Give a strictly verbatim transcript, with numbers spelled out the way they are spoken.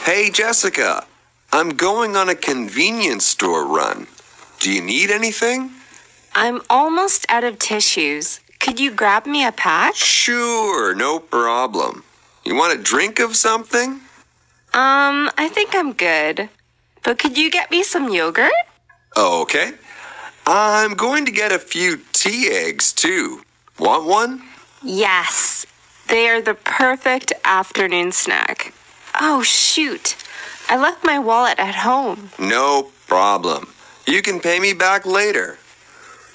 Hey, Jessica, I'm going on a convenience store run. Do you need anything? I'm almost out of tissues. Could you grab me a pack? Sure, no problem. You want a drink of something? Um, I think I'm good. But could you get me some yogurt? Okay. I'm going to get a few tea eggs, too. Want one? Yes. They are the perfect afternoon snack. Oh, shoot. I left my wallet at home. No problem. You can pay me back later.